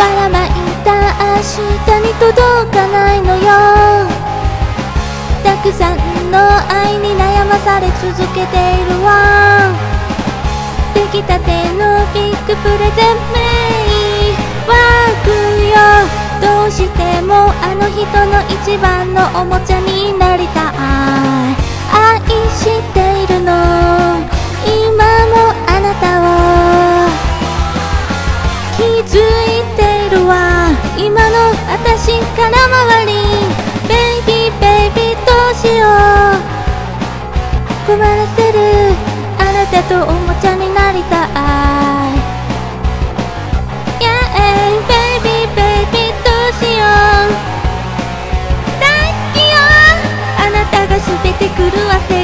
ばらまいた明日に届かないのよ。たくさんの愛に悩まされ続けているわ。出来たてのビッグプレゼン迷惑よ。どうしてもあの人の一番のおもちゃになりたい。愛しているの今もあなたを。気づいているわ今の私から回り。ベイビーベイビーどうしよう。困らせるあなたとおもちゃになりたい。ベイビーベイビーどうしよう。大好きよあなたが全て狂わせ